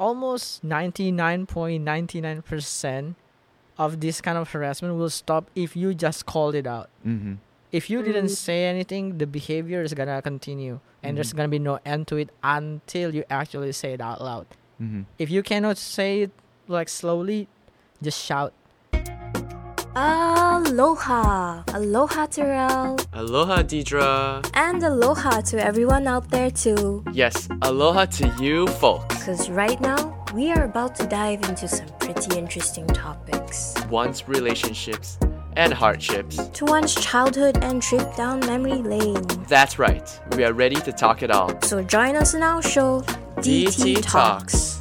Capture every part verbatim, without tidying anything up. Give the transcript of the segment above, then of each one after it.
almost ninety-nine point nine nine percent of this kind of harassment will stop if you just called it out. Mm-hmm. If you didn't say anything, the behavior is gonna continue, and Mm-hmm. there's gonna be no end to it until you actually say it out loud. Mm-hmm. If you cannot say it like slowly, just shout. Aloha! Aloha, Terrell! Aloha, Deidre. And aloha to everyone out there too. Yes, aloha to you folks. Because right now, we are about to dive into some pretty interesting topics. One's relationships and hardships. To one's childhood and trip down memory lane. That's right, we are ready to talk it all. So join us in our show, D T, D T Talks.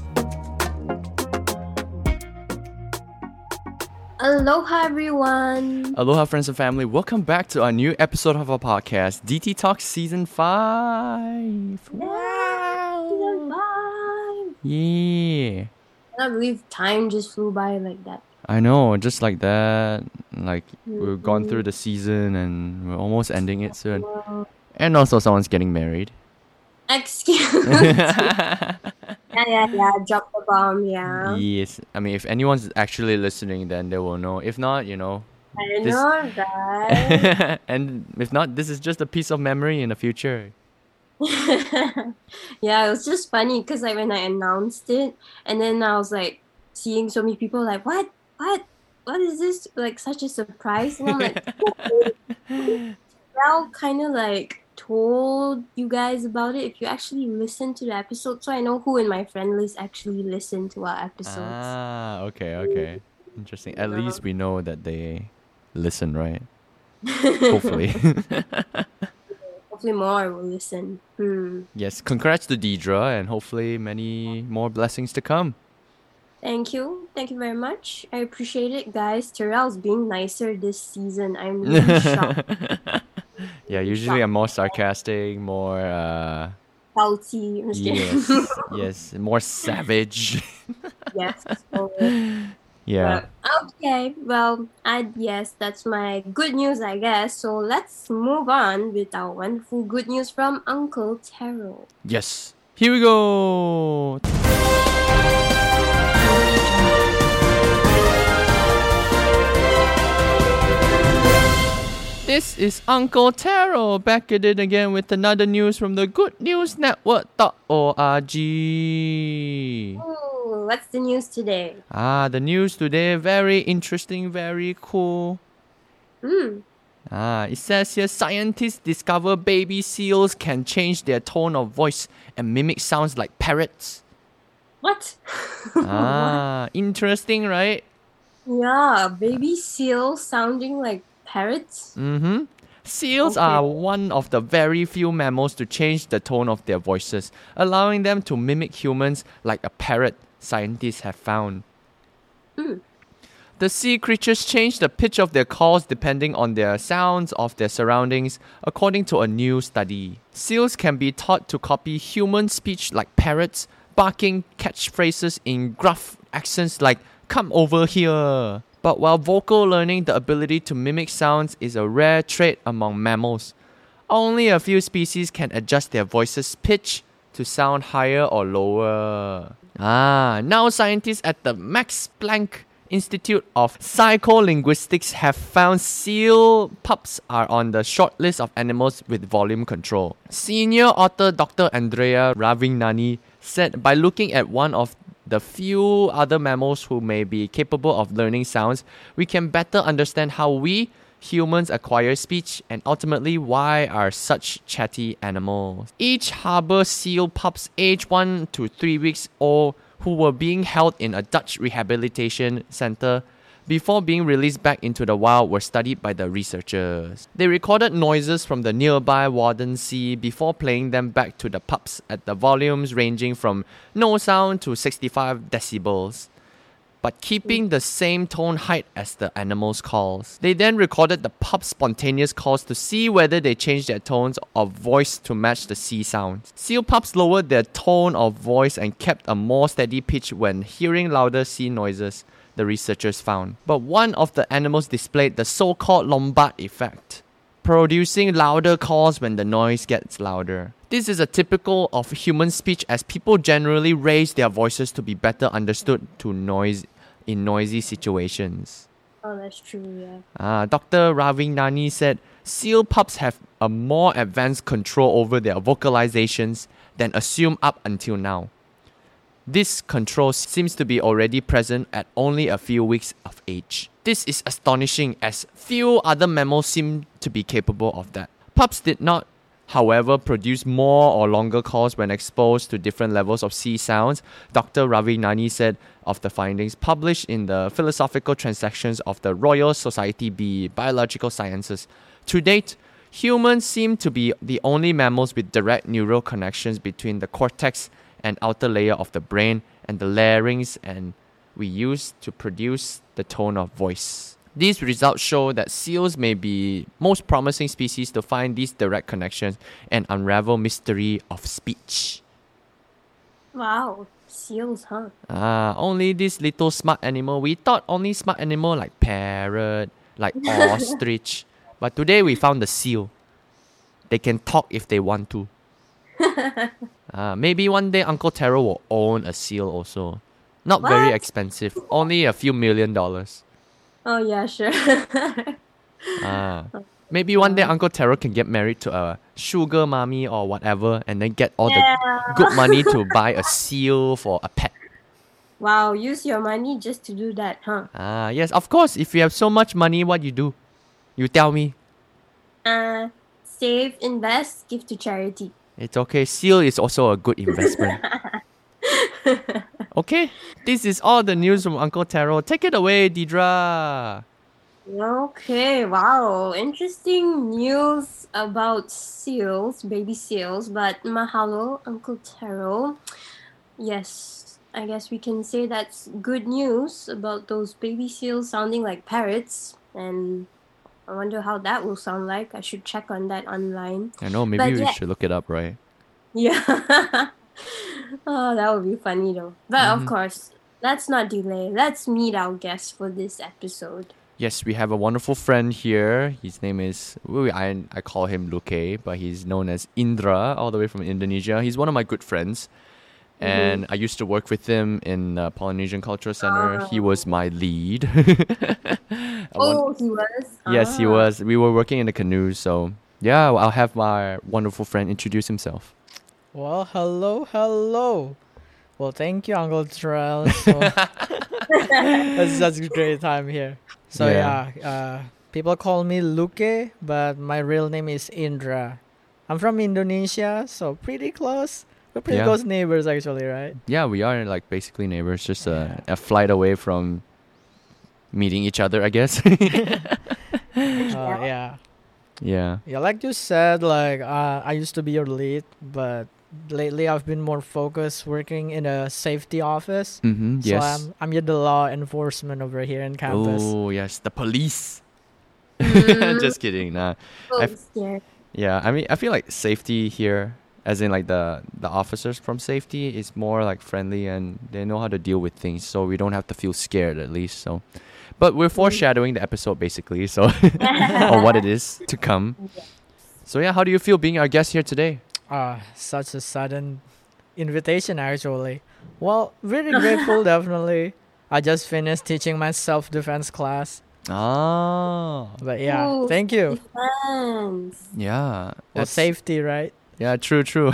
Aloha, everyone! Aloha, friends and family. Welcome back to our new episode of our podcast, D T Talks Season five. Season five! Yeah. I can't believe time just flew by like that. I know, just like that. Like, we've gone through the season and we're almost ending it soon. And also, someone's getting married. Excuse me. yeah, yeah, yeah. Drop the bomb, yeah. Yes. I mean, if anyone's actually listening, then they will know. If not, you know. I this- know, right? And if not, this is just a piece of memory in the future. Yeah, it was just funny because like when I announced it, and then I was like seeing so many people like, what, what, what is this? Like such a surprise, and I'm like, well, kind of like told you guys about it if you actually listen to the episode, so I know who in my friend list actually listened to our episodes. Ah, okay, okay. Interesting. At least we know that they listen, right? Hopefully. Hopefully more will listen. Hmm. Yes, congrats to Deidre and hopefully many more blessings to come. Thank you. Thank you very much. I appreciate it, guys. Terrell's being nicer this season. I'm really shocked. Yeah, usually I'm more sarcastic, more uh Salty. I'm just kidding. yes, yes, more savage. Yes. So, Yeah. uh, okay. Well, I yes, that's my good news, I guess. So let's move on with our wonderful good news from Uncle Terrell. Yes. Here we go. This is Uncle Taro back at it again with another news from the good news network dot org. Ooh, what's the news today? Ah, the news today, very interesting, very cool. Hmm. Ah, it says here scientists discover baby seals can change their tone of voice and mimic sounds like parrots. What? Ah, interesting, right? Yeah, baby seals sounding like parrots. Mm-hmm. Seals Okay. are one of the very few mammals to change the tone of their voices, allowing them to mimic humans like a parrot, scientists have found. Mm. The sea creatures change the pitch of their calls depending on their sounds of their surroundings, according to a new study. Seals can be taught to copy human speech like parrots, barking catchphrases in gruff accents like, "Come over here." But while vocal learning, the ability to mimic sounds is a rare trait among mammals, only a few species can adjust their voice's pitch to sound higher or lower. Ah, now scientists at the Max Planck Institute of Psycholinguistics have found seal pups are on the short list of animals with volume control. Senior author Doctor Andrea Ravignani said by looking at one of the few other mammals who may be capable of learning sounds, we can better understand how we, humans, acquire speech and ultimately why are such chatty animals. Each harbor seal pups aged one to three weeks old who were being held in a Dutch rehabilitation center before being released back into the wild were studied by the researchers. They recorded noises from the nearby Wadden Sea before playing them back to the pups at the volumes ranging from no sound to sixty-five decibels, but keeping the same tone height as the animals' calls. They then recorded the pups' spontaneous calls to see whether they changed their tones of voice to match the sea sounds. Seal pups lowered their tone of voice and kept a more steady pitch when hearing louder sea noises, the researchers found. But one of the animals displayed the so-called Lombard effect, producing louder calls when the noise gets louder. This is a typical of human speech as people generally raise their voices to be better understood to noise in noisy situations. Oh, that's true, yeah. Uh, Doctor Ravi Nani said, seal pups have a more advanced control over their vocalizations than assumed up until now. This control seems to be already present at only a few weeks of age. This is astonishing as few other mammals seem to be capable of that. Pups did not, however, produce more or longer calls when exposed to different levels of C sounds, Doctor Ravi Nani said of the findings published in the Philosophical Transactions of the Royal Society B Biological Sciences. To date, humans seem to be the only mammals with direct neural connections between the cortex and outer layer of the brain and the larynx and we use to produce the tone of voice. These results show that seals may be most promising species to find these direct connections and unravel mystery of speech. Wow, seals, huh? Ah, only this little smart animal. We thought only smart animal like parrot, like ostrich. But today we found the seal. They can talk if they want to. uh, maybe one day Uncle Taro will own a seal also. Not What? very expensive. Only a few million dollars. Oh, yeah, sure. Ah, maybe one day Uncle Taro can get married to a sugar mommy or whatever and then get all Yeah. the good money to buy a seal for a pet. Wow, use your money just to do that, huh? Ah, yes, of course. If you have so much money, what you do? You tell me. Uh, save, invest, give to charity. It's okay. Seal is also a good investment. Okay, this is all the news from Uncle Taro. Take it away, Deidra. Okay, wow. Interesting news about seals, baby seals. But mahalo, Uncle Taro. Yes, I guess we can say that's good news about those baby seals sounding like parrots. And I wonder how that will sound like. I should check on that online. I know, maybe But we yeah. should look it up, right? Yeah. Oh, that would be funny though. But Mhm. of course, let's not delay. Let's meet our guest for this episode. Yes, we have a wonderful friend here. His name is, well, I, I call him Luke, but he's known as Indra, all the way from Indonesia. He's one of my good friends. And I used to work with him in uh, Polynesian Cultural Center. He was my lead. I want- Oh, he was? yes, he Ah. was. We were working in a canoe, so yeah, I'll have my wonderful friend introduce himself. Well, hello, hello. Well, thank you, Uncle Terrell. So it's such a great time here. So Yeah. yeah, uh, people call me Luke, but my real name is Indra. I'm from Indonesia, so pretty close. We're pretty Yeah. close neighbors, actually, right? Yeah, we are like basically neighbors, just a, a flight away from meeting each other, I guess. Uh, yeah. Yeah. Yeah, like you said, like uh, I used to be your lead, but lately I've been more focused working in a safety office. Mm-hmm. So Yes. I'm I'm the law enforcement over here in campus. Oh, yes, the police. Mm. Just kidding. Nah. So I've- scared. Yeah, I mean, I feel like safety here, as in like the the officers from safety, is more like friendly and they know how to deal with things, so we don't have to feel scared at least. So, but we're foreshadowing the episode basically, so or what it is to come. So yeah, how do you feel being our guest here today? Ah, such a sudden invitation, actually. Well, very grateful, definitely. I just finished teaching my self-defense class. Ah, But yeah, Ooh, thank you. Defense. yeah, Well, that's safety, right? yeah, true, true.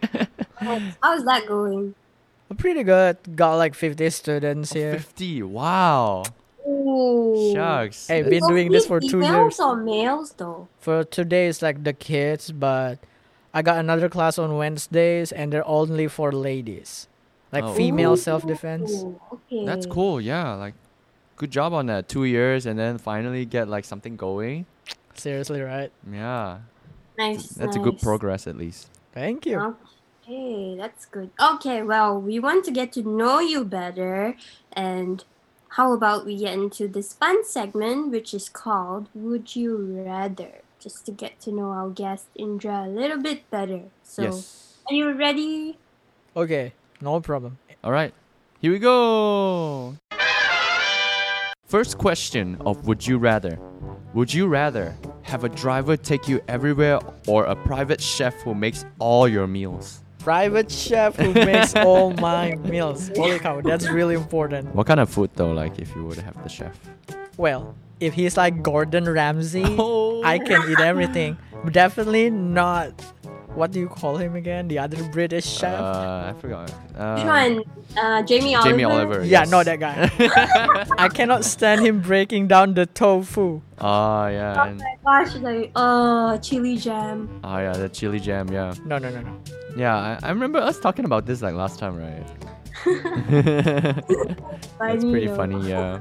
How's that going? Pretty good. Got like fifty students here. Fifty, wow, Ooh. shucks. Hey, That's- been doing this for two Females years. or males though? For today, it's like the kids, but I got another class on Wednesdays, and they're only for ladies. Like Oh. female Ooh, self-defense. Okay. That's cool. Yeah, like good job on that. Two years and then finally get like something going. Seriously, right? Yeah, Nice. that's a good nice. progress at least. Thank you. Okay, that's good. Okay, well, we want to get to know you better, and how about we get into this fun segment, which is called Would You Rather? Just to get to know our guest Indra a little bit better. So, Yes. are you ready? Okay, no problem. All right, here we go. First question of Would You Rather. Would you rather have a driver take you everywhere, or a private chef who makes all your meals? Private chef who makes all my meals. Holy cow, that's really important. What kind of food though, like if you would have the chef? Well, if he's like Gordon Ramsay, Oh. I can eat everything. Definitely not. What do you call him again? The other British chef? Uh, I forgot. Uh, Which one? Uh, Jamie Oliver. Jamie Oliver. yeah, yes. no, that guy. I cannot stand him breaking down the tofu. Oh yeah, Oh and, my gosh, like, oh, chili jam. oh yeah, the chili jam. Yeah, No, no, no, no. yeah. I, I remember us talking about this like last time, right? That's Funny pretty though. funny. Yeah.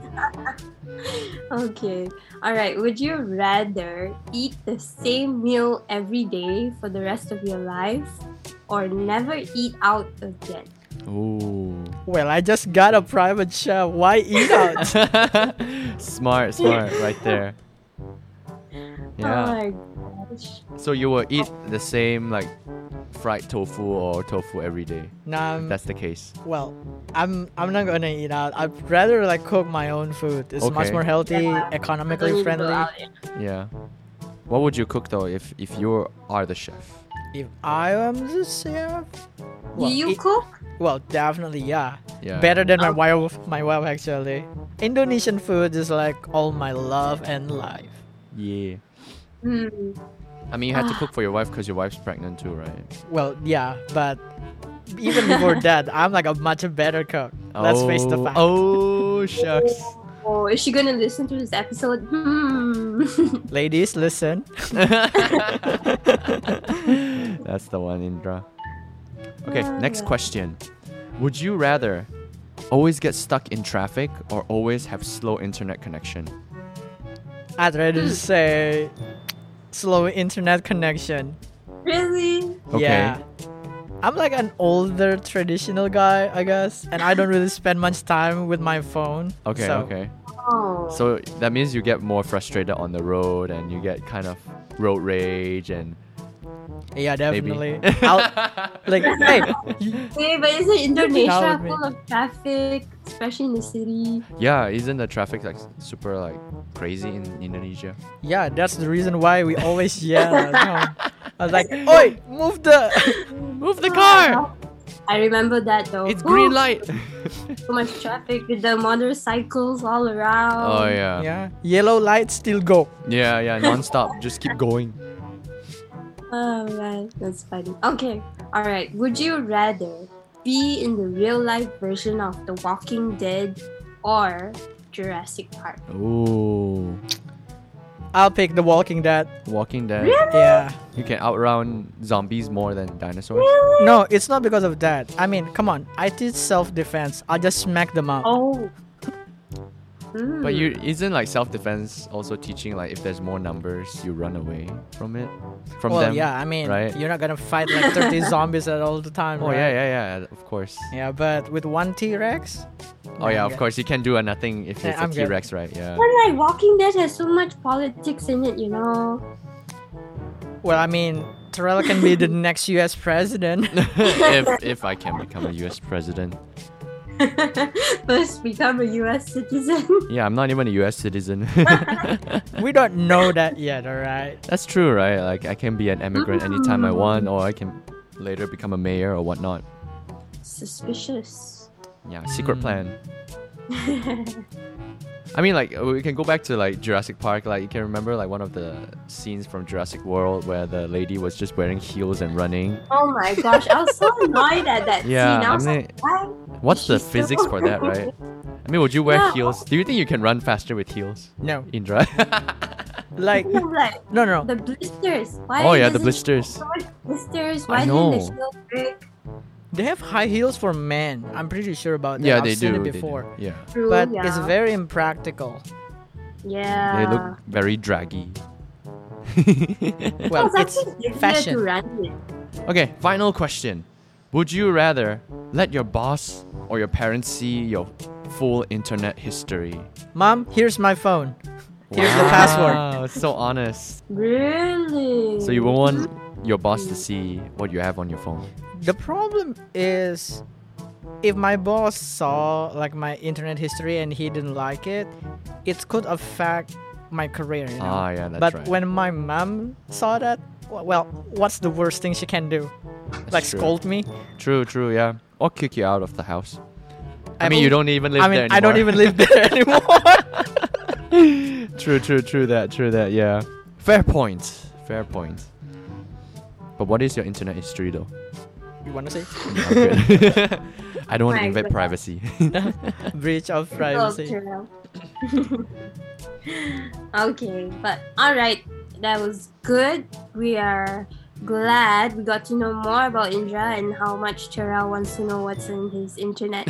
Okay. Alright, would you rather eat the same meal every day for the rest of your life or never eat out again? Ooh. Well, I just got a private chef. Why eat out? Smart, smart, right there. Yeah. Oh my gosh. So you will eat the same like fried tofu or tofu every day. Nah, If um, that's the case. well, I'm I'm not gonna eat out. I'd rather like cook my own food. It's much Okay. more healthy, Yeah. economically Don't need to go friendly. out. Yeah. What would you cook though if if you are the chef? If I am the chef, Do you it- cook? well, definitely, yeah. Yeah. Better than my Oh. wife. My wife actually. Indonesian food is like all my love and life. Yeah. Hmm. I mean, you had to Ah. cook for your wife because your wife's pregnant too, right? Well, yeah, but even before that, I'm like a much better cook. Let's face the Oh, fact. Oh, shucks. Oh, is she gonna listen to this episode? Hmm. Ladies, listen. That's the one, Indra. Okay, Ah, next yeah. question. Would you rather always get stuck in traffic or always have slow internet connection? I'd rather say slow internet connection. Really? Okay. Yeah. I'm like an older traditional guy, I guess, and I don't really spend much time with my phone. Okay, so, okay. Oh. So that means you get more frustrated on the road and you get kind of road rage and Yeah, maybe. definitely. I'll, like, hey, you- Hey, but isn't Indonesia Down with me. full of traffic, especially in the city? Yeah, isn't the traffic like super like crazy in Indonesia? yeah, that's the reason why we always yell at home. I was like, oi, move the. Move the car! I remember that though. It's green Ooh, light. So much traffic with the motorcycles all around. Oh yeah. Yeah, yellow light still go. Yeah, yeah, non-stop. Just keep going. Oh man, that's funny. Okay, all right. Would you rather be in the real life version of The Walking Dead or Jurassic Park? Ooh. I'll pick The Walking Dead. Walking Dead. Yeah. You can outrun zombies more than dinosaurs. No, it's not because of that. I mean, come on. I teach self-defense. I'll just smack them up. Oh. Hmm. But you isn't like self-defense also teaching like if there's more numbers, you run away from it, from well, them. yeah. I mean, right? you're not gonna fight like thirty zombies at all the time. Oh right? yeah, yeah, yeah. Of course. Yeah, but with one T-Rex. Oh yeah, of course. You can do a nothing if Yeah, it's a I'm good. T-Rex, right? Yeah. But like Walking Dead has so much politics in it, you know. Well, I mean, Terrell can be the next U S president. if if I can become a U S president. First, become a U S citizen. Yeah, I'm not even a U S citizen. We don't know that yet, alright? That's true, right? Like I can be an immigrant anytime I want, or I can later become a mayor or whatnot. Suspicious. Yeah, secret Mm. plan. I mean, like we can go back to like Jurassic Park. Like you can remember like one of the scenes from Jurassic World where the lady was just wearing heels and running. Oh my gosh, I was so annoyed at that Yeah, scene. I I was mean, like, why? What's the She's so- physics for that, right? I mean, would you wear Yeah. heels? Do you think you can run faster with heels, No. Indra? Like, I'm like, no, no. the blisters. Why oh yeah, the does it blisters. so much blisters? I Why know. didn't the heel break? They have high heels for men. I'm pretty sure about that. Yeah, I've they seen do. it they do. before. Yeah, True, But yeah. it's very impractical. yeah. they look very draggy. Well, it's it's actually easier fashion. to run with. Okay, final question. Would you rather let your boss or your parents see your full internet history? Mom, here's my phone. Here's the password. Wow, so honest. Really? So you won't want your boss to see what you have on your phone. The problem is, if my boss saw like my internet history and he didn't like it, it could affect my career, you know. Ah, yeah, that's but right. when my mom saw that, w- well, what's the worst thing she can do? That's like true. scold me? True, true, yeah. Or kick you out of the house. I, I mean, mean- you don't even live I mean, there anymore. I don't even live there anymore. True, true, true that, true that, yeah. Fair point, fair point. But what is your internet history though? You want to say? No, I'm good. I don't want to My invade goodness. privacy. Breach of privacy. Okay. Okay, but all right, that was good. We are glad we got to know more about Indra and how much Terrell wants to know what's in his internet.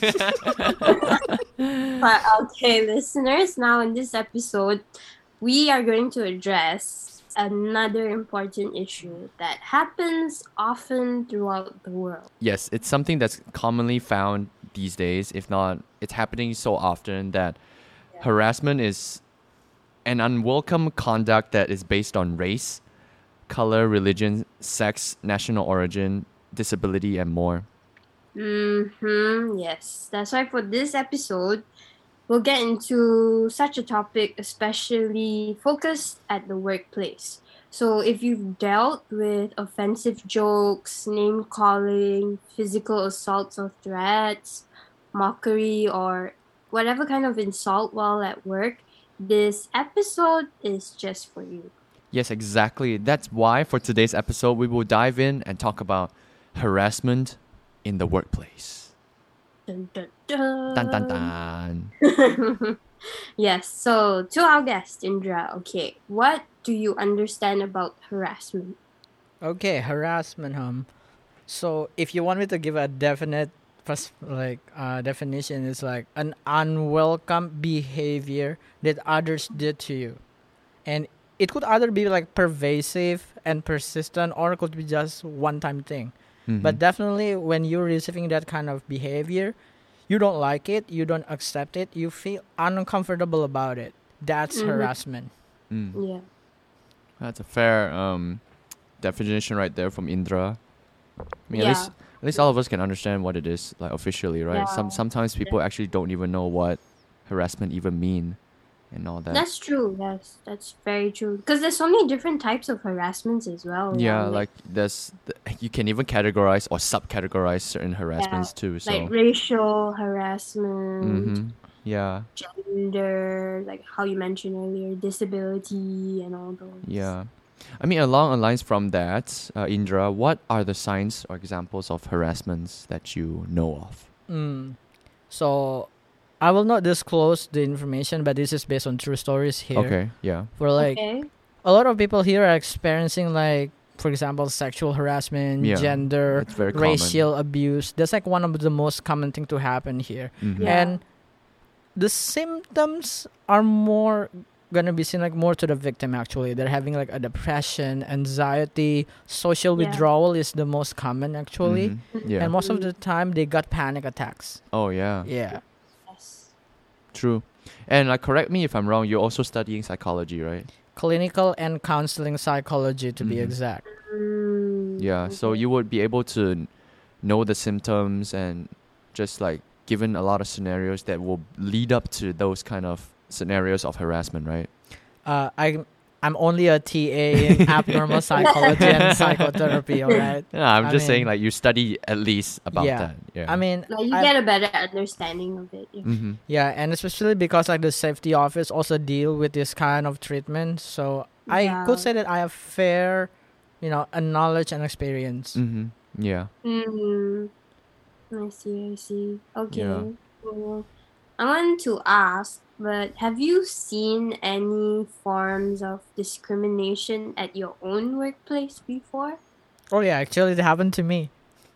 But okay, listeners, now in this episode, we are going to address another important issue that happens often throughout the world. Yes, it's something that's commonly found these days. If not, it's happening so often that Yeah. harassment is an unwelcome conduct that is based on race, color, religion, sex, national origin, disability, and more. Mm-hmm. Yes. That's why for this episode, we'll get into such a topic, especially focused at the workplace. So if you've dealt with offensive jokes, name calling, physical assaults or threats, mockery, or whatever kind of insult while at work, this episode is just for you. Yes, exactly. That's why for today's episode, we will dive in and talk about harassment in the workplace. Dun, dun, dun. Dun, dun, dun. Yes, so to our guest, Indra, okay, what do you understand about harassment? Okay, harassment, um. So if you want me to give a definite, pers- like, uh, definition, it's like an unwelcome behavior that others did to you, and it could either be like pervasive and persistent, or it could be just one-time thing. Mhm. But definitely, when you're receiving that kind of behavior, you don't like it, you don't accept it, you feel uncomfortable about it. That's Mhm. harassment. Mm. Yeah. That's a fair um, definition right there from Indra. I mean, at Yeah. least at least all of us can understand what it is, like officially, right? Some Yeah. sometimes people actually don't even know what harassment even mean, and all that. That's true. Yes, that's very true. Because there's so many different types of harassments as well. yeah, like there's th- you can even categorize or subcategorize certain harassments too. So. like racial harassment, Mm-hmm. Yeah. gender, like how you mentioned earlier, disability, and all those. Yeah. I mean, along the lines from that, uh, Indra, what are the signs or examples of harassments that you know of? Mm. So, I will not disclose the information, but this is based on true stories here. Okay, yeah. For like Okay. a lot of people here are experiencing like, for example, sexual harassment, Yeah, gender, It's very common. racial abuse. That's like one of the most common thing to happen here. Mhm. Yeah. And the symptoms are more gonna be seen like more to the victim actually. They're having like a depression, anxiety, social Yeah. withdrawal is the most common actually. Mhm. Yeah. And most of the time they got panic attacks. oh, yeah. Yeah. Yes. True. And uh, correct me if I'm wrong, you're also studying psychology, right? Clinical and counseling psychology to be Mhm. exact. Mm, Yeah. So okay. you would be able to n- know the symptoms and just like given a lot of scenarios that will lead up to those kind of scenarios of harassment, right? Uh, I I'm only a T A in abnormal psychology and psychotherapy, alright? Yeah, I'm I just saying mean- like you study at least about Yeah. that. Yeah. I mean, Like, you I- get a better understanding of it. Yeah. mm-hmm. yeah, and especially because like the safety office also deal with this kind of treatment, so I Yeah. could say that I have fair, you know, a knowledge and experience. Mm-hmm. Yeah. Mm, I see, I see. Okay. Yeah. Well, I want to ask, but have you seen any forms of discrimination at your own workplace before? Oh yeah, actually it happened to me.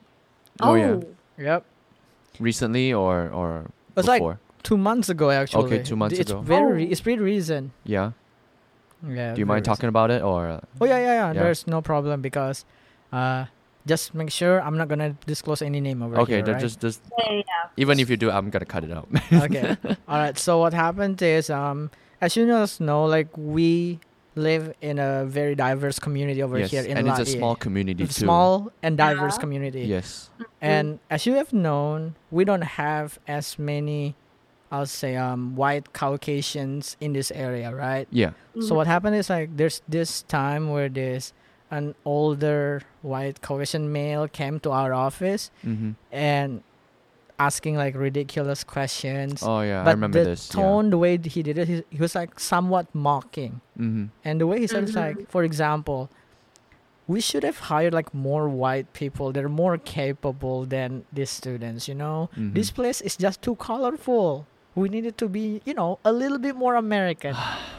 Oh, yeah. Yep. Recently or or It's like before? two months ago actually. Okay, two months it's ago. Very, Oh. it's pretty recent. Yeah. Yeah. Do you mind very talking about it or? recent. Oh yeah, yeah, yeah, Yeah. There's no problem because, uh, just make sure I'm not gonna disclose any name over Okay, here. then right? just just Yeah, yeah. even if you do, I'm gonna cut it out. Okay. All right. So what happened is, um, as you guys know, like we live in a very diverse community over yes, here in and it's a Latvia. small community It's too. small and diverse Yeah. community. Yes. And as you have known, we don't have as many I'll say um white Caucasians in this area, right? Yeah. So what happened is like there's this time where this an older white Caucasian male came to our office Mm-hmm. and asking like ridiculous questions. Oh yeah, I but remember the this. tone, the way he did it, he, he was like somewhat mocking. Yeah. Mm-hmm. And the way he said it's Mhm. like, for example, we should have hired like more white people. They're more capable than these students, you know? Mhm. This place is just too colorful. We need it to be, you know, a little bit more American.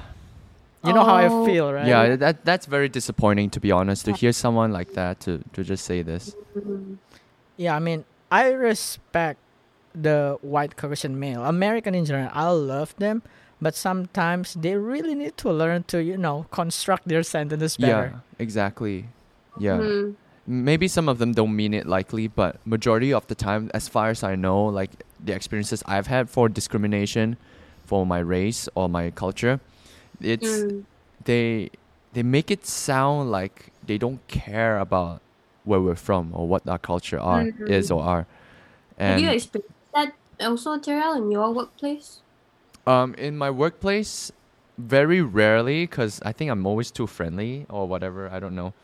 You know how I Oh. feel, right? Yeah, that that's very disappointing to be honest. To hear someone like that to to just say this. Mhm. Yeah, I mean, I respect the white Caucasian male. American in general, I love them, but sometimes they really need to learn to, you know, construct their sentences better. Yeah, exactly. Yeah. Mhm. Maybe some of them don't mean it likely, but majority of the time, as far as I know, like the experiences I've had for discrimination for my race or my culture, it's Mm. they they make it sound like they don't care about where we're from or what our culture are is or are. Have you And experienced that also, Terrell, in your workplace? um, in my workplace, very rarely, because I think I'm always too friendly or whatever. I don't know.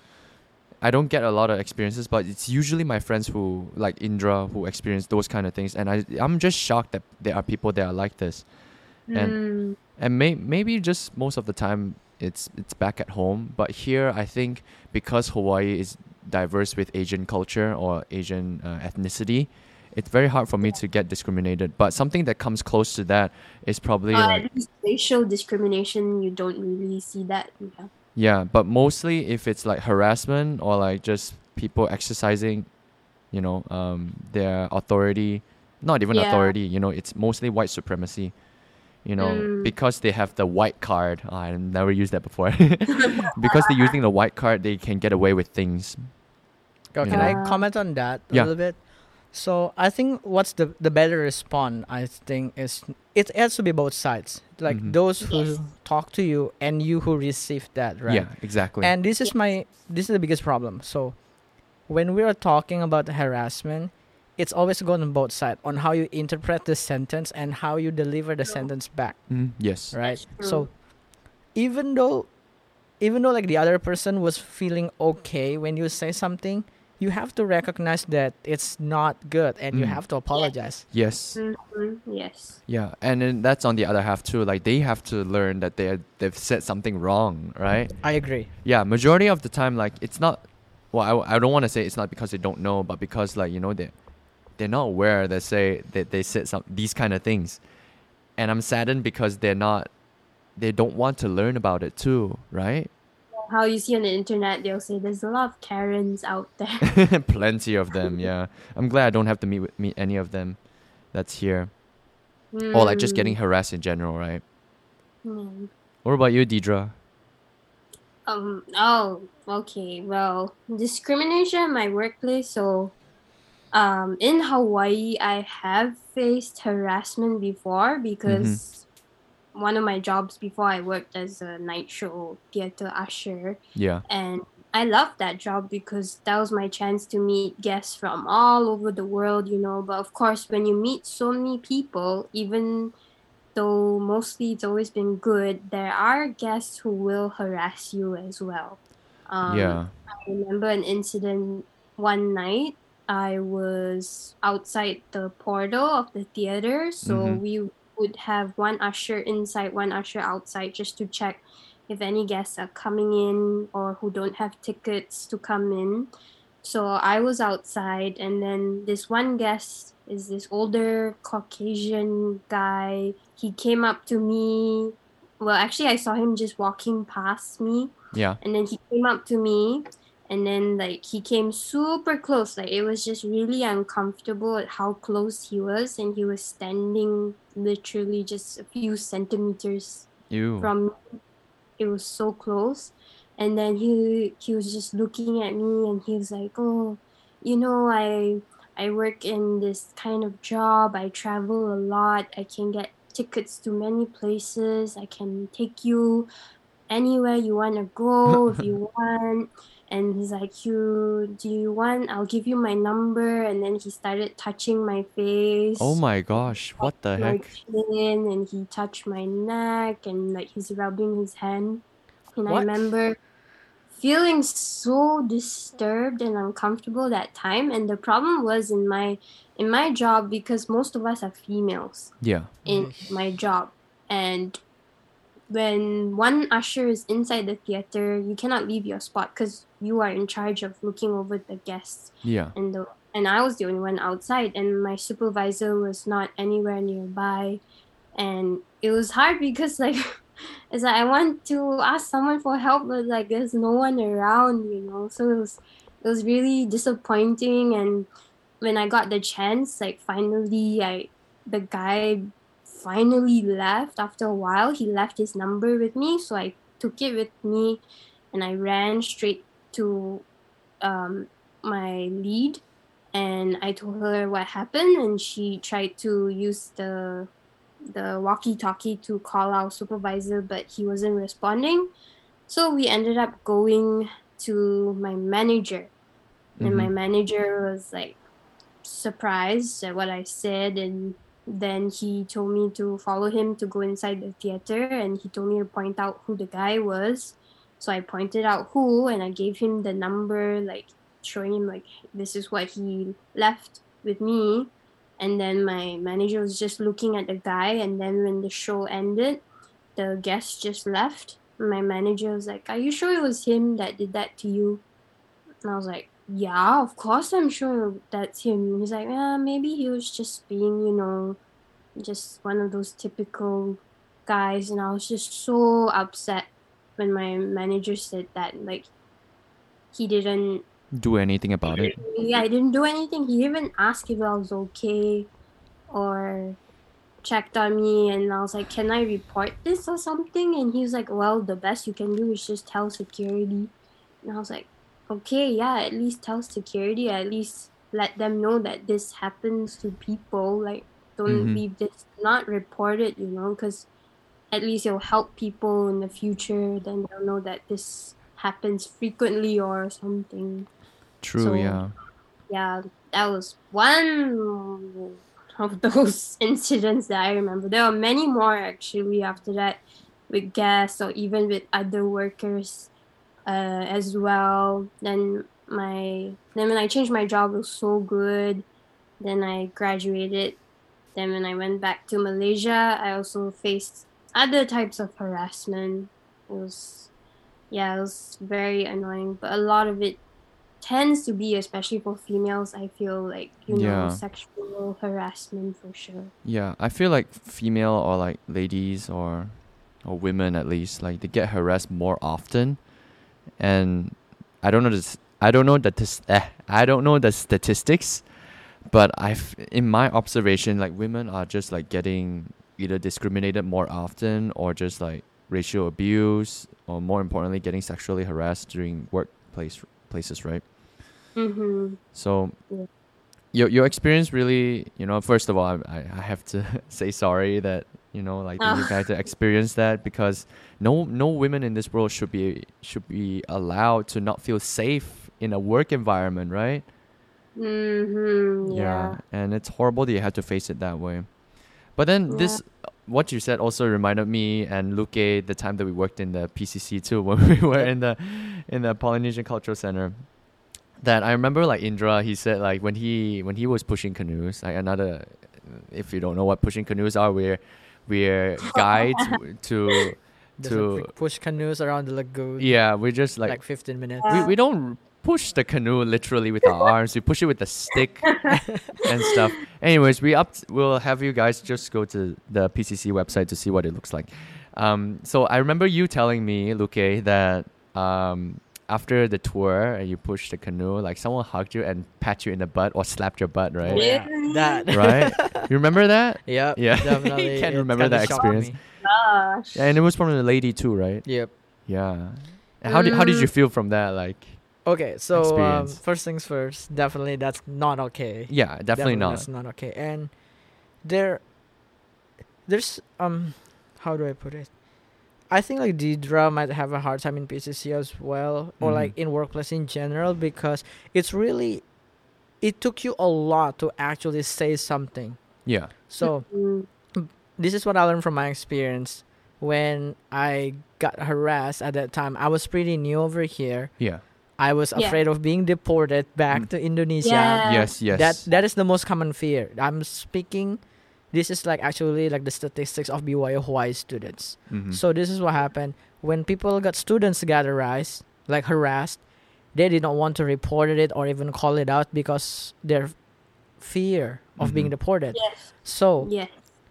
I don't get a lot of experiences, but it's usually my friends who, like Indra, who experience those kind of things. And I, I'm just shocked that there are people that are like this. And Mm. and may, maybe just most of the time it's it's back at home. But here, I think because Hawaii is diverse with Asian culture or Asian uh, ethnicity, it's very hard for me to get discriminated. But something that comes close to that is probably Uh, like at least racial discrimination, you don't really see that. Yeah. yeah, but mostly if it's like harassment or like just people exercising, you know, um, their authority, not even Yeah. authority, you know, it's mostly white supremacy, you know, Mm. because they have the white card. Oh, I never used that before. Because they're using the white card, they can get away with things. Go- You Can know. I comment on that a Yeah. little bit? So I think what's the the better response, I think, is it has to be both sides. Like Mhm. those who Yes. talk to you and you who receive that, right? Yeah, exactly. And this is my this is the biggest problem. So when we are talking about harassment, it's always going on both sides on how you interpret the sentence and how you deliver the sentence back, Mm, yes. right? True. So even though even though like the other person was feeling okay when you say something, you have to recognize that it's not good and you Mm. have to apologize. Yes. Mhm. Yes. Yeah, and then that's on the other half too. Like they have to learn that they they've said something wrong, right? I agree. Yeah, majority of the time, like it's not. Well, I, I don't want to say it's not because they don't know, but because like you know they they're not aware that say that they said some these kind of things, and I'm saddened because they're not. They don't want to learn about it too, right? How you see on the internet, they'll say there's a lot of Karens out there. Plenty of them. Yeah, I'm glad I don't have to meet with meet any of them. That's here, or like just getting harassed in general, right? Mm. What about you, Deidre? Um. Oh. Okay. Well, discrimination in my workplace. So, um, in Hawaii, I have faced harassment before because one of my jobs before I worked as a night show theater usher, Yeah. and I loved that job because that was my chance to meet guests from all over the world. You know, but of course, when you meet so many people, even though mostly it's always been good, there are guests who will harass you as well. Um, yeah. I remember an incident one night. I was outside the portal of the theater, so Mhm. we would have one usher inside, one usher outside, just to check if any guests are coming in or who don't have tickets to come in. So I was outside, and then this one guest is this older Caucasian guy. He came up to me. Well, actually, I saw him just walking past me, Yeah. and then he came up to me, and then like he came super close. Like it was just really uncomfortable at how close he was, and he was standing literally just a few centimeters You. from me. It was so close. And then he he was just looking at me, and he was like, oh, you know, i i work in this kind of job. I travel a lot. I can get tickets to many places. I can take you anywhere you want to go if you want. And he's like, "You, do you want? I'll give you my number." And then he started touching my face, Oh my gosh, what the my heck? chin, and he touched my neck, and like he's rubbing his hand. And I What? remember feeling so disturbed and uncomfortable that time. And the problem was in my in my job, because most of us are females Yeah. in Yeesh. my job, and when one usher is inside the theater, you cannot leave your spot because you are in charge of looking over the guests. Yeah. And the and I was the only one outside, and my supervisor was not anywhere nearby, and it was hard because like it's like I want to ask someone for help, but like there's no one around, you know. So it was it was really disappointing. And when I got the chance, like finally, I the guy finally left after a while. He left his number with me, so I took it with me, and I ran straight to um, my lead, and I told her what happened, and she tried to use the the walkie-talkie to call our supervisor, but he wasn't responding. So we ended up going to my manager, and my Mhm. manager was like surprised at what I said, and then he told me to follow him to go inside the theater, and he told me to point out who the guy was. So I pointed out who, and I gave him the number, like showing him like this is what he left with me. And then my manager was just looking at the guy, and then when the show ended, the guest just left. My manager was like, "Are you sure it was him that did that to you?" And I was like, "Yeah, of course I'm sure that's him." He's like, "Yeah, maybe he was just being, you know, just one of those typical guys." And I was just so upset when my manager said that. Like, he didn't, Do anything about it? yeah, I didn't do anything. He didn't even ask if I was okay or checked on me. And I was like, "Can I report this or something?" And he was like, "Well, the best you can do is just tell security." And I was like, "Okay, yeah, at least tell security. At least let them know that this happens to people. Like, don't Mhm. leave this, not report it, you know, because at least it'll help people in the future. Then they'll know that this happens frequently or something." True, So, yeah. yeah, that was one of those incidents that I remember. There are many more actually after that, with guests or even with other workers uh, as well. Then my then when I changed my job, it was so good. Then I graduated. Then when I went back to Malaysia, I also faced other types of harassment. It was yeah, it was very annoying, but a lot of it tends to be, especially for females, I feel like, you know, Yeah. sexual harassment for sure. Yeah, I feel like female or like ladies or or women at least, like they get harassed more often, and I don't know this. I don't know the tis- eh, I don't know the statistics, but I've in my observation, like women are just like getting either discriminated more often or just like racial abuse, or more importantly, getting sexually harassed during workplace places, right? Mm-hmm. So Yeah. your your experience really, you know, first of all, I I I have to say sorry that, you know, like that you Oh. guys experience that, because no no women in this world should be should be allowed to not feel safe in a work environment, right? Mm-hmm. Yeah. And it's horrible that you have to face it that way. But then Yeah. this, what you said also reminded me and Luke the time that we worked in the P C C too, when we were in the in the Polynesian Cultural Center. That I remember, like Indra, he said like when he when he was pushing canoes, like another, if you don't know what pushing canoes are, we're we're guides to Just a to quick push canoes around the lagoon. yeah, we're just Like, like, fifteen minutes. we, we don't push the canoe literally with our arms, we push it with a stick and stuff. Anyways, we up we'll have you guys just go to the P C C website to see what it looks like. Um, so I remember you telling me, Luke, that um, after the tour and you pushed the canoe, like someone hugged you and pat you in the butt or slapped your butt, right? Oh, yeah. Really? That. Right? You remember that? Yep. Yeah. Definitely. Can't it remember kinda that shocked experience. me. Gosh. And it was from a lady too, right? Yep. Yeah. And how did how did you feel from that? Like, Okay, so um, Experience. first things first, definitely that's not okay. yeah, definitely, not. That's not okay. And there, there's um, how do I put it? I think like Deidra might have a hard time in P C C as well, or Mhm. like in workplace in general, because it's really it took you a lot to actually say something. Yeah. So Mm. this is what I learned from my experience when I got harassed at that time. I was pretty new over here. Yeah. I was Yeah. afraid of being deported back Mm. to Indonesia. Yeah. Yes. Yes. That that is the most common fear. I'm speaking. This is like actually like the statistics of B Y U Hawaii students. Mhm. So this is what happened when people got students got harassed, like harassed. They did not want to report it or even call it out because their fear of being Mhm. deported. Yes. So Yes.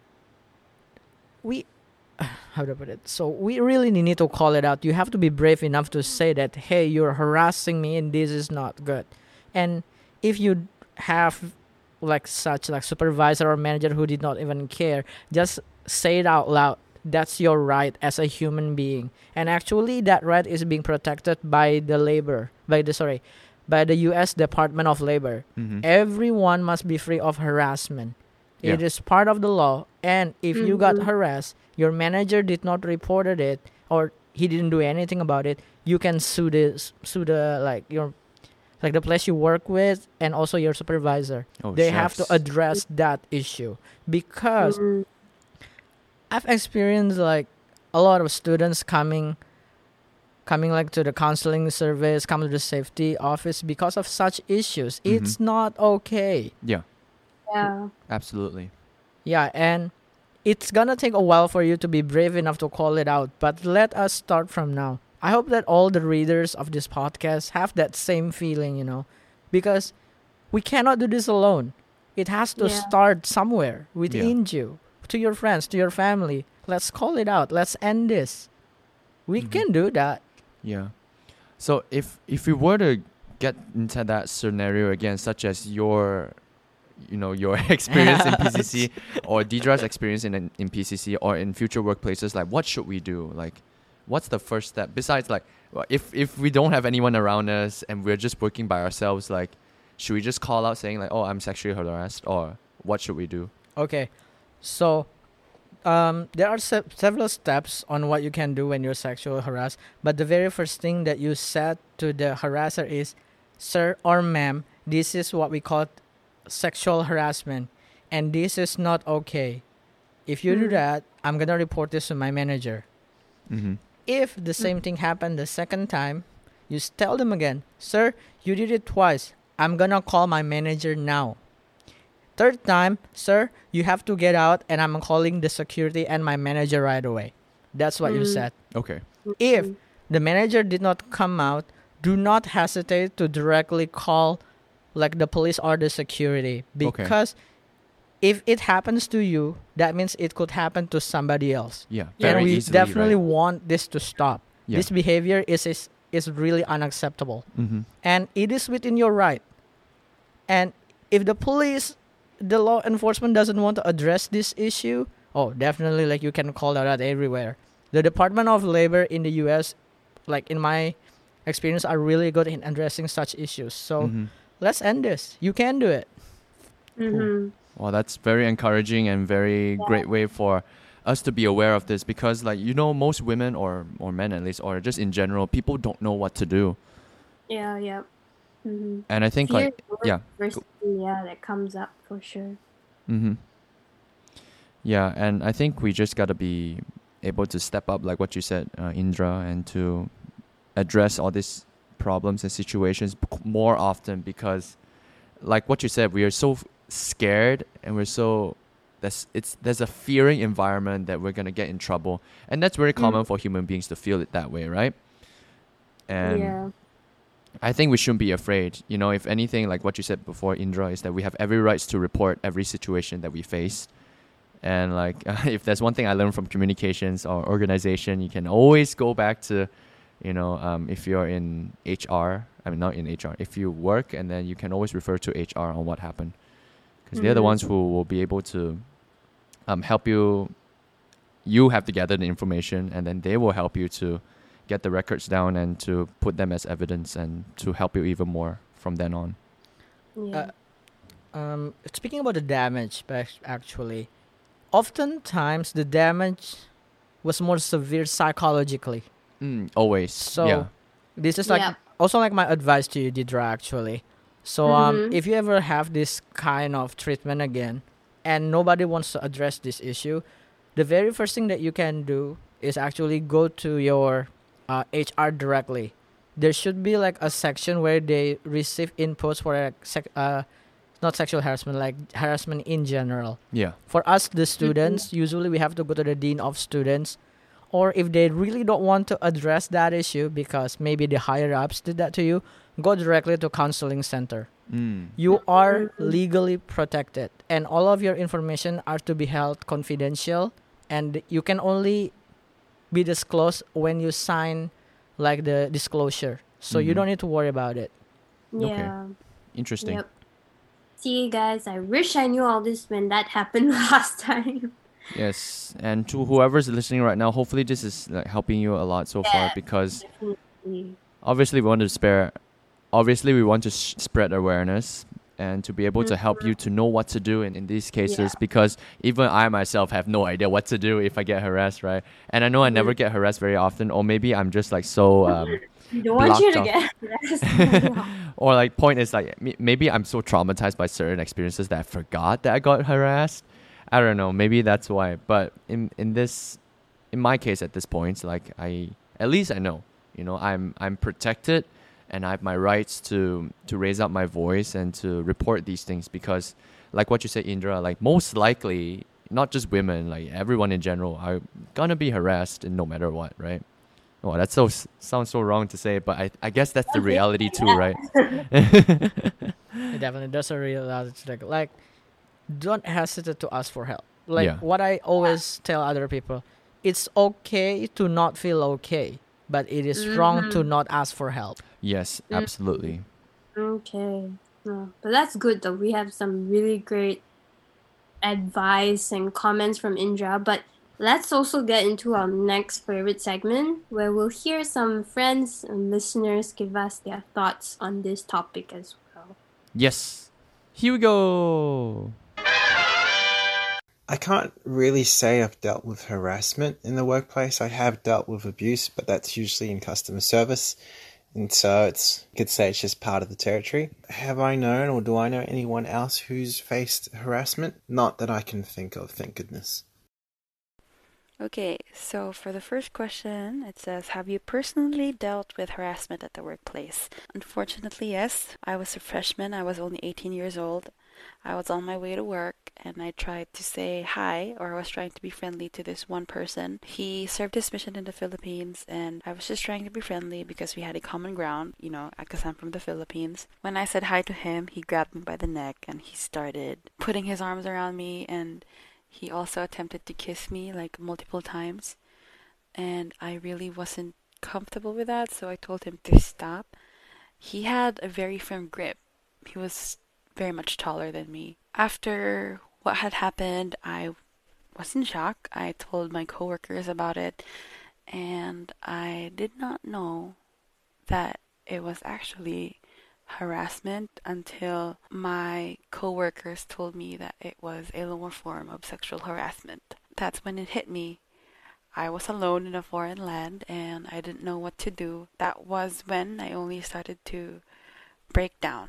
we how to put it? So we really need to call it out. You have to be brave enough to say that, hey, you're harassing me and this is not good. And if you have like such like supervisor or manager who did not even care, just say it out loud. That's your right as a human being. And actually that right is being protected by the labor by the sorry by the U S Department of Labor. Mhm. Everyone must be free of harassment. It Yeah. is part of the law. And if you got Mhm. harassed, your manager did not reported it or he didn't do anything about it, you can sue the sue the like your like the place you work with and also your supervisor. Oh, They have to shucks. address that issue because Mm. I've experienced like a lot of students coming coming like to the counseling service, come to the safety office because of such issues. Mhm. It's not okay. Yeah. Yeah. Absolutely. Yeah, and it's gonna take a while for you to be brave enough to call it out, but let us start from now. I hope that all the readers of this podcast have that same feeling, you know, because we cannot do this alone. It has to Yeah. start somewhere within you, to your friends, to your family. Let's call it out. Let's end this. We Mhm. can do that. Yeah. So if if we were to get into that scenario again, such as your, you know, your experience in P C C or Deedra's experience in in P C C or in future workplaces, like what should we do? Like, what's the first step besides like, well, if if we don't have anyone around us and we're just working by ourselves, like, should we just call out saying like, oh, I'm sexually harassed, or what should we do? Okay, so um, there are se- several steps on what you can do when you're sexually harassed. But the very first thing that you said to the harasser is, "Sir or ma'am, this is what we call sexual harassment, and this is not okay. If you do Mm. that, I'm gonna report this to my manager." Mm-hmm. If the same thing happened the second time, you s- tell them again, "Sir, you did it twice. I'm gonna call my manager now." Third time, "Sir, you have to get out and I'm calling the security and my manager right away." That's what you Mm. said. Okay. If Mm. the manager did not come out, do not hesitate to directly call like the police or the security, Okay. because if it happens to you, that means it could happen to somebody else. Yeah. Yeah. Very and we easily, definitely right? want this to stop. Yeah. This behavior is, is is really unacceptable, Mm-hmm. and it is within your right. And if the police, the law enforcement doesn't want to address this issue, oh, definitely like you can call that out everywhere. The Department of Labor in the U S, like in my experience, are really good in addressing such issues. So Mm-hmm. let's end this. You can do it. Mhm. Well, that's very encouraging and very great way for us to be aware of this, because like, you know, most women or or men at least, or just in general, people don't know what to do. Yeah. Yeah. Mm-hmm. And I think Fear like, yeah. First thing, yeah, that comes up for sure. Mm-hmm. Yeah, and I think we just got to be able to step up, like what you said, uh, Indra, and to address all these problems and situations b- more often, because like what you said, we are so f- scared and we're so there's it's there's a fearing environment that we're gonna get in trouble, and that's very common Mm. for human beings to feel it that way, right? And yeah. I think we shouldn't be afraid. You know, if anything, like what you said before, Indra, is that we have every rights to report every situation that we face. And like, if there's one thing I learned from communications or organization, you can always go back to, you know, um, if you're in H R, I mean, not in H R, if you work, and then you can always refer to H R on what happened. Because they're the Mhm. ones who will be able to um, help you. You have to gather the information, and then they will help you to get the records down and to put them as evidence and to help you even more from then on. Yeah. Um, speaking about the damage, but actually, oftentimes the damage was more severe psychologically. Mm, always. So yeah. this is like Yeah. also like my advice to you, Didra, actually. So um, Mhm. if you ever have this kind of treatment again and nobody wants to address this issue, the very first thing that you can do is actually go to your uh, H R directly. There should be like a section where they receive inputs for like, sec- uh, not sexual harassment, like harassment in general. Yeah. For us, the students, usually we have to go to the dean of students. Or if they really don't want to address that issue because maybe the higher ups did that to you, go directly to counseling center. Mm. You are legally protected and all of your information are to be held confidential, and you can only be disclosed when you sign like the disclosure. So you Mhm. don't need to worry about it. Yeah. Interesting. Yep. See, guys, I wish I knew all this when that happened last time. Yes. And to whoever's listening right now, hopefully this is like helping you a lot so far, Yeah. because Definitely. obviously we want to spare obviously we want to sh- spread awareness and to be able to help you to know what to do in, in these cases, Yeah. because even I myself have no idea what to do if I get harassed, right? And I know I never get harassed very often, or maybe I'm just like so um We don't want you to blocked off. get harassed. or like point is like m- maybe I'm so traumatized by certain experiences that I forgot that I got harassed. I don't know, maybe that's why. But in in this in my case at this point, like I at least I know, you know, I'm I'm protected and I have my rights to to raise up my voice and to report these things, because like what you said, Indra, like most likely not just women, like everyone in general are gonna be harassed and no matter what, right? Oh, that so sounds so wrong to say, but I I guess that's the reality too, right? It definitely does a reality check. Like, don't hesitate to ask for help. Like Yeah. what I always tell other people, it's okay to not feel okay, but it is wrong to not ask for help. Yes, absolutely. Okay. No, but that's good though. We have some really great advice and comments from Indra. But let's also get into our next favorite segment where we'll hear some friends and listeners give us their thoughts on this topic as well. Yes. Here we go. I can't really say I've dealt with harassment in the workplace. I have dealt with abuse, but that's usually in customer service. And so it's, you could say it's just part of the territory. Have I known, or do I know anyone else who's faced harassment? Not that I can think of, thank goodness. Okay, so for the first question, it says, have you personally dealt with harassment at the workplace? Unfortunately, yes. I was a freshman. I was only eighteen years old. I was on my way to work and I tried to say hi, or I was trying to be friendly to this one person. He served his mission in the Philippines and I was just trying to be friendly because we had a common ground, you know, because I'm from the Philippines. When I said hi to him, he grabbed me by the neck and he started putting his arms around me, and he also attempted to kiss me like multiple times. And I really wasn't comfortable with that, so I told him to stop. He had a very firm grip. He was very much taller than me. After what had happened, I was in shock. I told my coworkers about it, and I did not know that it was actually harassment until my coworkers told me that it was a lower form of sexual harassment. That's when it hit me. I was alone in a foreign land and I didn't know what to do. That was when I only started to break down.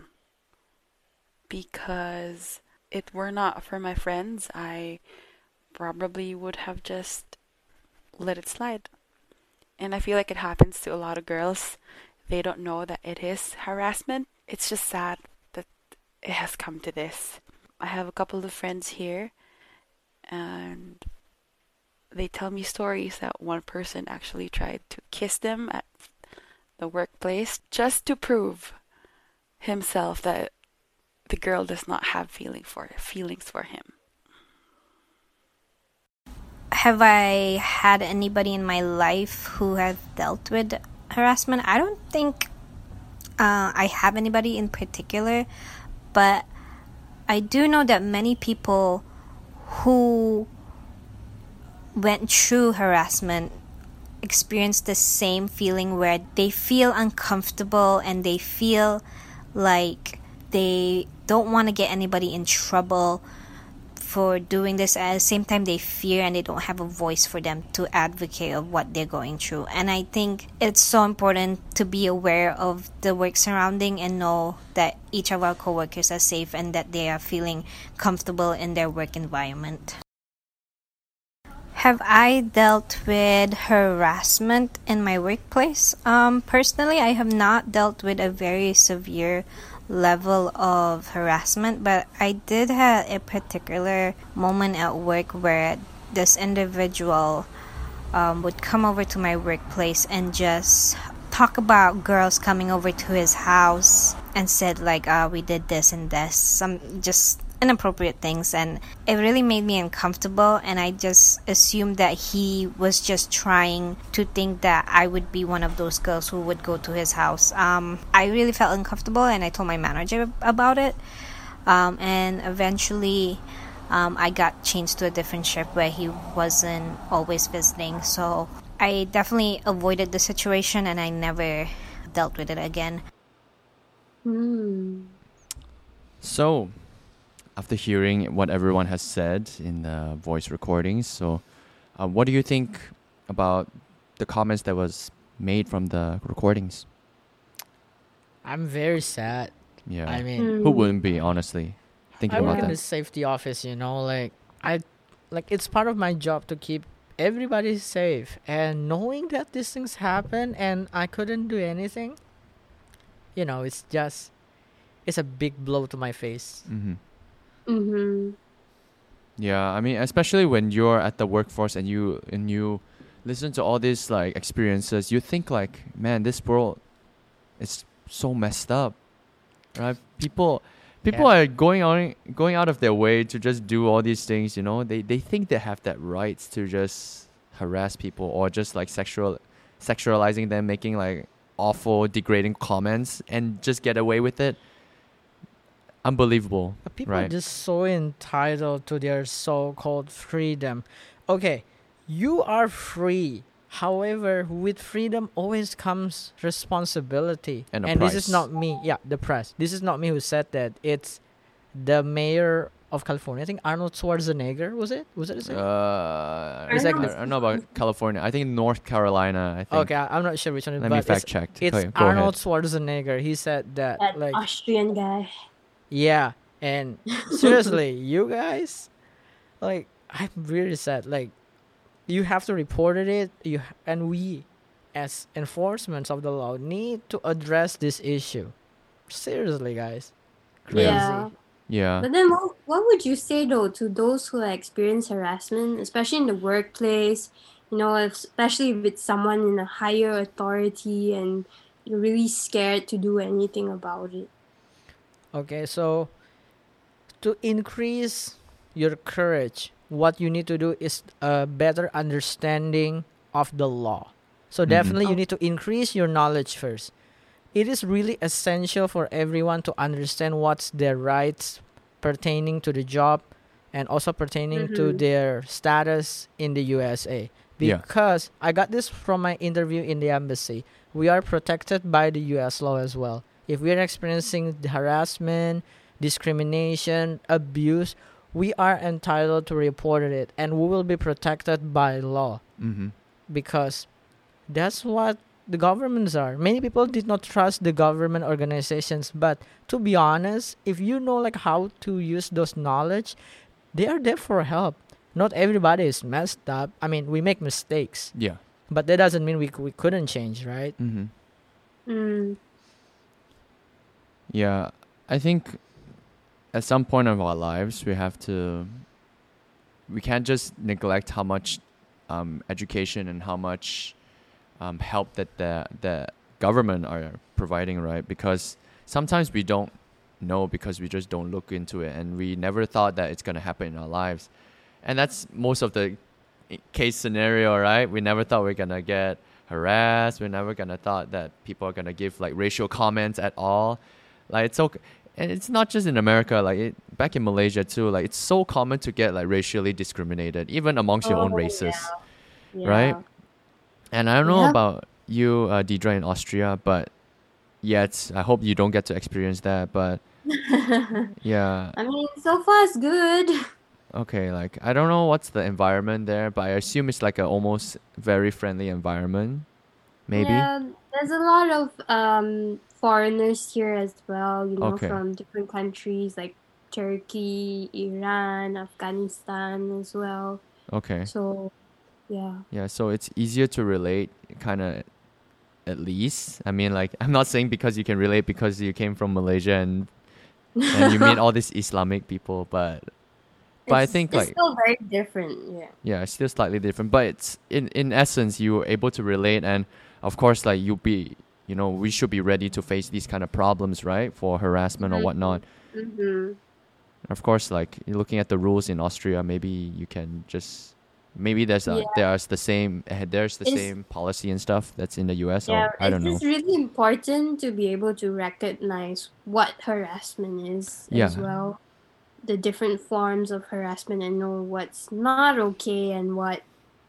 Because it were not for my friends, I probably would have just let it slide. And I feel like it happens to a lot of girls. They don't know that it is harassment. It's just sad that it has come to this. I have a couple of friends here, and they tell me stories that one person actually tried to kiss them at the workplace just to prove himself that the girl does not have feeling for feelings for him. Have I had anybody in my life who has dealt with harassment? I don't think uh, I have anybody in particular, but I do know that many people who went through harassment experience the same feeling where they feel uncomfortable and they feel like they don't want to get anybody in trouble for doing this. At the same time, they fear and they don't have a voice for them to advocate of what they're going through. And I think it's so important to be aware of the work surrounding and know that each of our coworkers are safe and that they are feeling comfortable in their work environment. Have I dealt with harassment in my workplace? Um, personally, I have not dealt with a very severe level of harassment, but I did have a particular moment at work where this individual um, would come over to my workplace and just talk about girls coming over to his house and said like, uh, we did this and this, some just inappropriate things, and it really made me uncomfortable, and I just assumed that he was just trying to think that I would be one of those girls who would go to his house. Um, I really felt uncomfortable, and I told my manager about it, um, and eventually um, I got changed to a different shift where he wasn't always visiting, so I definitely avoided the situation and I never dealt with it again. Hmm. So, after hearing what everyone has said in the voice recordings, so uh, what do you think about the comments that was made from the recordings? I'm very sad. Yeah. I mean, Hmm. Who wouldn't be, honestly, thinking I work about in that? the safety office, you know, like I like it's part of my job to keep everybody safe, and knowing that these things happen and I couldn't do anything, you know, it's just it's a big blow to my face. Mm-hmm. Mm-hmm. Yeah, I mean, especially when you're at the workforce and you and you listen to all these like experiences, you think like, man, this world is so messed up, right? People, people Yeah. are going on, going out of their way to just do all these things. You know, they they think they have that right to just harass people or just like sexual, sexualizing them, making like awful, degrading comments, and just get away with it. Unbelievable, But people right? are just so entitled to their so-called freedom. Okay, you are free. However, with freedom always comes responsibility. And a this price. is not me. Yeah, the price. This is not me who said that. It's the mayor of California. I think Arnold Schwarzenegger, was it? Was it his name? Uh, It's I, like I don't know about California. I think North Carolina. I think. Okay, I- I'm not sure which one. Let but me it's- fact check. It's Okay, go Arnold ahead. Schwarzenegger. He said that, That like, Austrian guy. yeah, and seriously, you guys, like, I'm really sad. Like, you have to report it. You h- and we, as enforcements of the law, need to address this issue. Seriously, guys, crazy. Yeah. Yeah. But then what, what would you say though to those who like, experience harassment, especially in the workplace, you know, especially with someone in a higher authority and you're really scared to do anything about it? Okay, so to increase your courage, what you need to do is a better understanding of the law. So Mhm. definitely you need to increase your knowledge first. It is really essential for everyone to understand what's their rights pertaining to the job and also pertaining to Mhm. their status in the U S A. Yeah. Because I got this from my interview in the embassy. We are protected by the U S law as well. If we are experiencing the harassment, discrimination, abuse, we are entitled to report it and we will be protected by law Mm-hmm. because that's what the governments are. Many people did not trust the government organizations, but to be honest, if you know like how to use those knowledge, they are there for help. Not everybody is messed up. I mean, we make mistakes, Yeah. but that doesn't mean we c- we couldn't change, right? Mm-hmm. Mm. Yeah. I think at some point of our lives, we have to. We can't just neglect how much um, education and how much um, help that the the government are providing, right? Because sometimes we don't know because we just don't look into it, and we never thought that it's gonna happen in our lives, and that's most of the i- case scenario, right? We never thought we're gonna get harassed. We're never gonna thought that people are gonna give like racial comments at all. Like it's okay, and it's not just in America. Like it, back in Malaysia too. Like it's so common to get like racially discriminated, even amongst your own Oh, races. Yeah. Right? And I don't know Yeah. about you, uh, Deidre, in Austria, but yet I hope you don't get to experience that. But yeah, I mean, so far it's good. Okay, like I don't know what's the environment there, but I assume it's like a almost very friendly environment. Maybe. Yeah, there's a lot of um foreigners here as well, you know, Okay. from different countries like Turkey, Iran, Afghanistan as well. Okay. So, yeah. Yeah, so it's easier to relate, kind of, at least. I mean, like, I'm not saying because you can relate because you came from Malaysia and and you meet all these Islamic people, but but I It's, think it's like still very different, yeah. yeah, it's still slightly different. But it's in in essence you were able to relate, and of course, like you'll be, you know, we should be ready to face these kind of problems, right, for harassment or whatnot. Mm-hmm. Of course, like you're looking at the rules in Austria, maybe you can just maybe there's a Yeah. there's the same eh, there's the It's- same policy and stuff that's in the U S. Yeah, Or I don't know. it's just really important to be able to recognize what harassment is Yeah. as well. The different forms of harassment and know what's not okay and what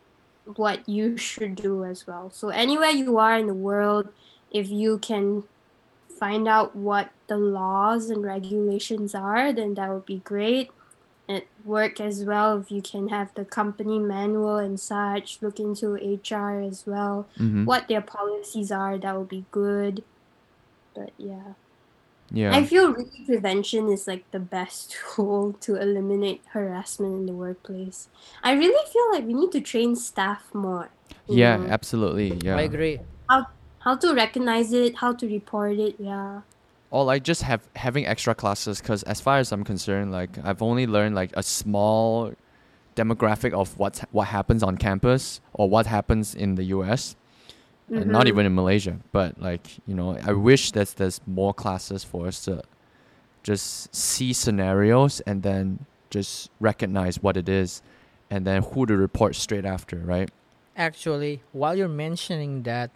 what you should do as well. So anywhere you are in the world, if you can find out what the laws and regulations are, then that would be great. At work as well, if you can have the company manual and such, look into H R as well, Mm-hmm. what their policies are, that would be good. But yeah. Yeah. I feel really prevention is like the best tool to eliminate harassment in the workplace. I really feel like we need to train staff more. you Yeah, know, absolutely. Yeah. I agree. how to recognize it, how to report it. Yeah. Or like just have having extra classes, because as far as I'm concerned, like I've only learned like a small demographic of what's what happens on campus or what happens in the U S. And not Mhm. even in Malaysia, but like, you know, I wish that there's more classes for us to just see scenarios and then just recognize what it is and then who to report straight after, right? Actually, while you're mentioning that,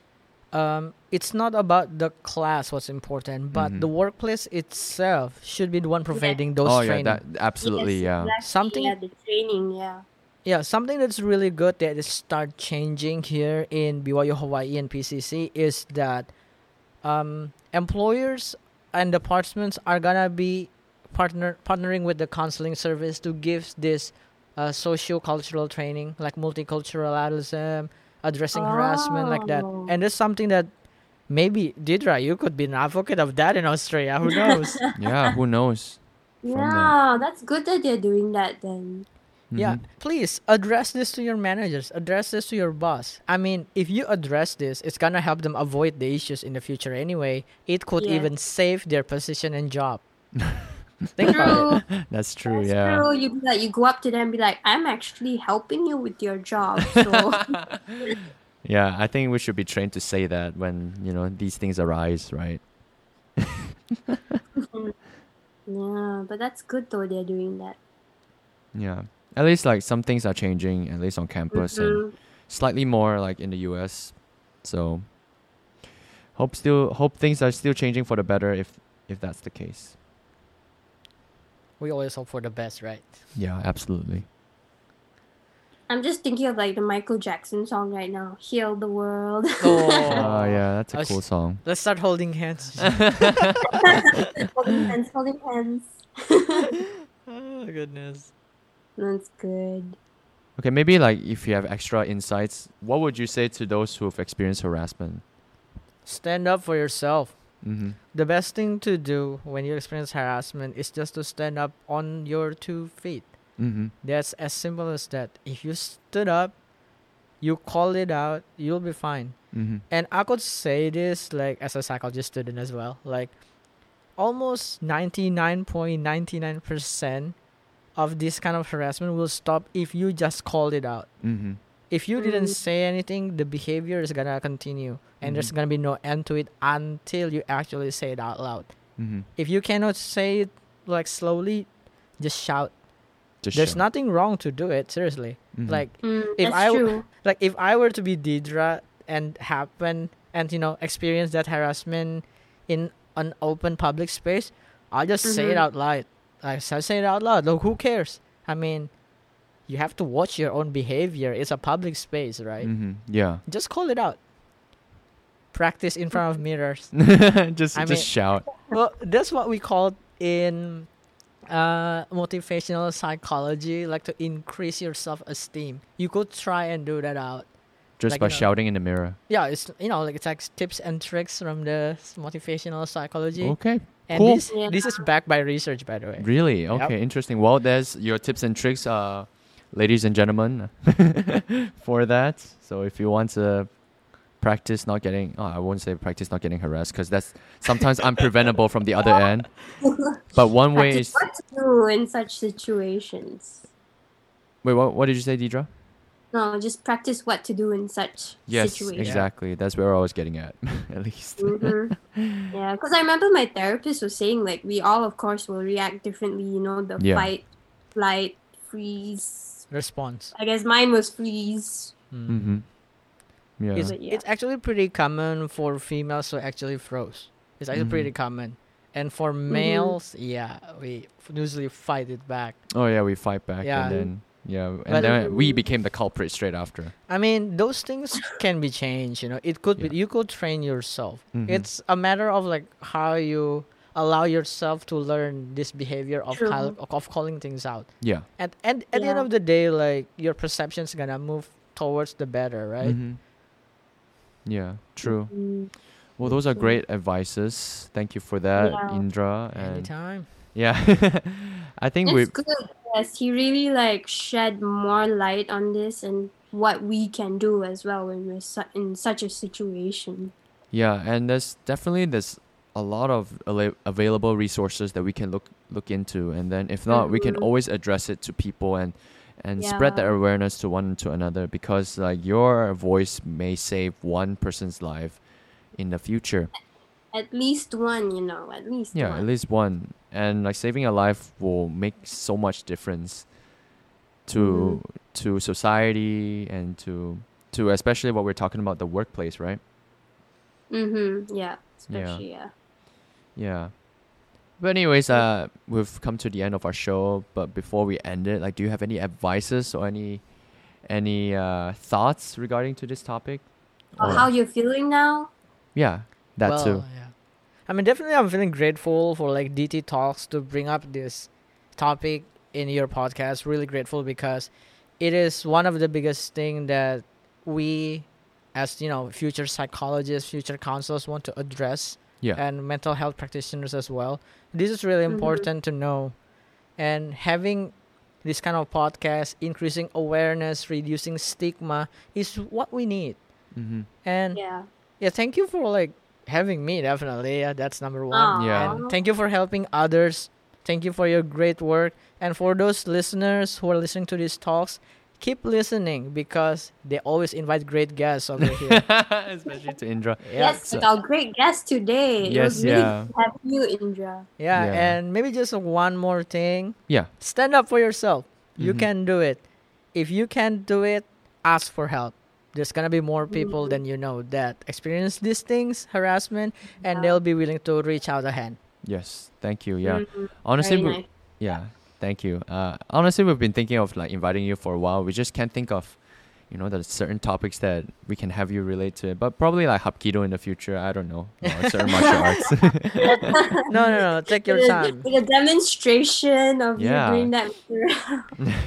um, it's not about the class what's important, but Mhm. the workplace itself should be the one providing those oh yeah, training. that absolutely, Yes, yeah. exactly, Something- Yeah, the training. Yeah. Yeah, something that's really good that is start changing here in B Y U Hawaii and P C C is that um, employers and departments are gonna be partner partnering with the counseling service to give this uh, socio-cultural training like multiculturalism, addressing harassment like that. Oh. And that's something that maybe Didra, you could be an advocate of that in Australia. Who knows? Yeah, who knows? From the- Yeah, that's good that they're doing that then. Yeah, Mhm. please address this to your managers, address this to your boss. I mean, if you address this, it's gonna help them avoid the issues in the future anyway. It could Yeah. even save their position and job. Think about it. True. That's true, That's yeah. true. You be like, you go up to them and be like, I'm actually helping you with your job. So Yeah, I think we should be trained to say that when, you know, these things arise, right? yeah, but that's good though they're doing that. Yeah. At least like some things are changing, at least on campus and Mhm. slightly more like in the U S. So hope still hope things are still changing for the better if if that's the case. We always hope for the best, right? Yeah, absolutely. I'm just thinking of like the Michael Jackson song right now, Heal the World. Oh yeah, that's a Us- cool song. Let's start holding hands. holding hands, holding hands. Oh goodness. That's good. Okay, maybe like if you have extra insights, what would you say to those who've experienced harassment? Stand up for yourself. Mm-hmm. The best thing to do when you experience harassment is just to stand up on your two feet. Mm-hmm. That's as simple as that. If you stood up, you call it out, you'll be fine. Mm-hmm. And I could say this like as a psychology student as well. Like almost ninety-nine point nine nine percent of this kind of harassment will stop if you just called it out. Mm-hmm. If you didn't Mm. say anything, the behavior is gonna continue, and there's Mhm. gonna be no end to it until you actually say it out loud. Mm-hmm. If you cannot say it like slowly, just shout. Just There's shout. nothing wrong to do it. Seriously, Mhm. like Mm, If that's I w- true. like if I were to be Didra and happen and you know experience that harassment in an open public space, I'll just say it Mhm. out loud. Like I say it out loud. Look, who cares? I mean, you have to watch your own behavior. It's a public space, right? Mm-hmm. Yeah. Just call it out. Practice in front of mirrors. just I just mean- shout. Well, that's what we call in uh, motivational psychology, like to increase your self-esteem. You could try and do that out. Just Like, by you know- shouting in the mirror. Yeah, it's you know like it's like tips and tricks from the s- motivational psychology. Okay. And cool. this Yeah. this is backed by research, by the way. Really? Yep. Okay, interesting. Well, there's your tips and tricks, uh, ladies and gentlemen, for that. So if you want to practice not getting, oh, I won't say practice not getting harassed because that's sometimes unpreventable from the other end. But one way Practice is, what to do in such situations. wait, what, what did you say, Deidre? No, just practice what to do in such Yes, situations. exactly. That's where I was getting at, at least. hmm Yeah, because I remember my therapist was saying like we all, of course, will react differently. You know, the Yeah. fight, flight, freeze. Response. I guess mine was freeze. Mm-hmm. Yeah. It's, But yeah. it's actually pretty common for females to actually froze. It's actually Mhm. pretty common. And for Mm-hmm. males, yeah, we f- usually fight it back. Oh yeah, we fight back Yeah. and then yeah, and But- then we became the culprit straight after. I mean, those things can be changed. You know, it could Yeah. be. You could train yourself. Mhm. It's a matter of like how you allow yourself to learn this behavior of True. cal- of calling things out. Yeah. And and at the end Yeah. of the day, like your perception's gonna move towards the better, right? Mhm. Yeah. True. Mm. Well, those are True. great advices. Thank you for that, Yeah. Indra. And Anytime. yeah, I think we. It's good. Yes, he really like shed more light on this and what we can do as well when we're su- in such a situation. Yeah, and there's definitely there's a lot of ala- available resources that we can look look into, and then if not, we can Mhm. always address it to people and and spread that Yeah. awareness to one to another because like your voice may save one person's life in the future. At least one, you know, at least Yeah, one. at least one, and like saving a life will make so much difference to to society and to to especially what we're talking about, the workplace, right? Mm-hmm. Yeah, especially yeah. Yeah. But anyways, uh, we've come to the end of our show. But before we end it, like, do you have any advices or any any uh, thoughts regarding to this topic? Or Or- how you're feeling now? yeah, that well, too. yeah. I mean, definitely, I'm feeling grateful for like D T Talks to bring up this topic in your podcast. Really grateful because it is one of the biggest thing that we, as you know, future psychologists, future counselors, want to address, Yeah. and mental health practitioners as well. This is really Mhm. important to know, and having this kind of podcast, increasing awareness, reducing stigma, is what we need. Mm-hmm. And Yeah. yeah, thank you for like having me. Definitely, yeah, that's number one. Aw. Yeah. And thank you for helping others. Thank you for your great work. And for those listeners who are listening to these talks, keep listening because they always invite great guests over here. Especially to Indra. Yeah, Yes, so- with our great guest today. It Yes, was really yeah. good to have you, Indra. yeah, Yeah. and maybe just one more thing. Yeah. Stand up for yourself. You Mhm. can do it. If you can't do it, ask for help. There's gonna be more people Mhm. than you know that experience these things, harassment, and Yeah. they'll be willing to reach out a hand. Yes. Thank you. Yeah. Mhm. Honestly, Very we- nice. yeah. Thank you. Uh, honestly, we've been thinking of like inviting you for a while. We just can't think of, you know, the certain topics that we can have you relate to it. But probably like Hapkido in the future. I don't know. Or certain martial arts. No, no, no. Take your With a- time. With a demonstration of Yeah. you doing that material.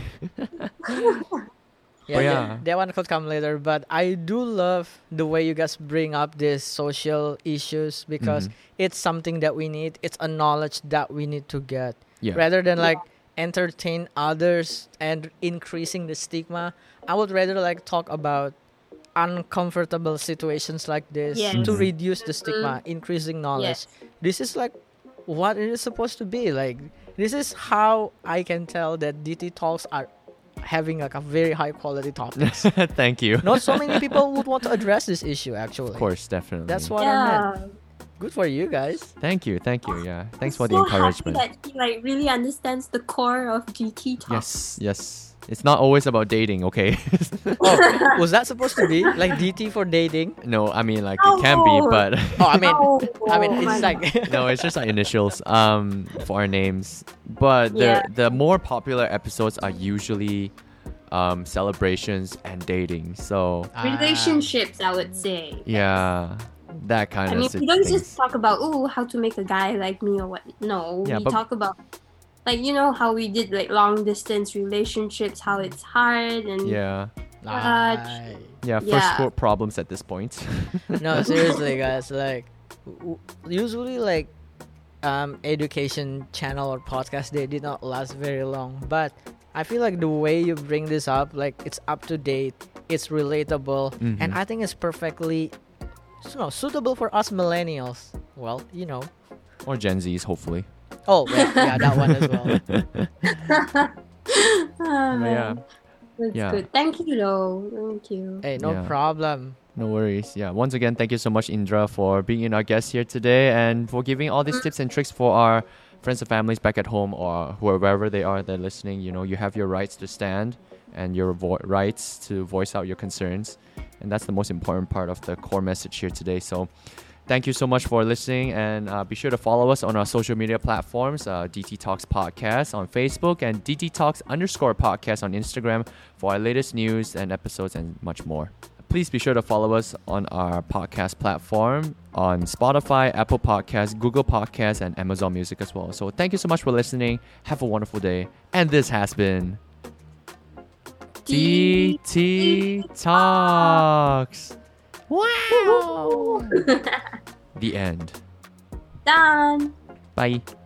Yeah, But yeah. yeah. That one could come later. But I do love the way you guys bring up these social issues because Mhm. it's something that we need. It's a knowledge that we need to get. Yeah. Rather than like entertain others and increasing the stigma, I would rather like talk about uncomfortable situations like this Yes. to Mhm. reduce the stigma, increasing knowledge. Yes. This is like what it is supposed to be. Like this is how I can tell that D T talks are having like a very high quality topics. Thank you. Not so many people would want to address this issue actually. Of course, definitely. That's what I meant. Yeah. Good for you guys. Thank you. Thank you. Yeah. Thanks for I'm the so encouragement. happy that he like really understands the core of G T talk. Yes. Yes. It's not always about dating, okay? Oh, was that supposed to be like D T for dating? No, I mean like it can be, No. but Oh, I mean, Oh, I mean, oh my it's like no, it's just our initials um for our names. But the Yeah. the more popular episodes are usually um celebrations and dating. So Ah. relationships, I would say. yeah, that kind I of mean, si- we don't things. just talk about oh how to make a guy like me or what. No, Yeah, we but- talk about like you know how we did like long distance relationships, how it's hard and Yeah. Uh, Aye. Yeah, first Yeah. world problems at this point. No, seriously, guys. Like, w- usually, like, um, education channel or podcast, they did not last very long. But I feel like the way you bring this up, like, it's up to date, it's relatable, and Mhm. I think it's perfectly, you know, suitable for us millennials. Well, you know. Or Gen Zs, hopefully. Oh, yeah, yeah, that one as well. Ah, But yeah. that's Yeah. good. Thank you, though. Thank you. Hey, no Yeah. problem. No worries. Yeah. Once again, thank you so much, Indra, for being our guest here today and for giving all these tips and tricks for our friends and families back at home or wherever they are they're listening. You know, you have your rights to stand and your vo- rights to voice out your concerns. And that's the most important part of the core message here today. So thank you so much for listening, and uh, be sure to follow us on our social media platforms, uh, D T Talks Podcast on Facebook and D T Talks underscore podcast on Instagram for our latest news and episodes and much more. Please be sure to follow us on our podcast platform on Spotify, Apple Podcasts, Google Podcasts, and Amazon Music as well. So thank you so much for listening. Have a wonderful day. And this has been D T Talks. Wow. The end. Done. Bye.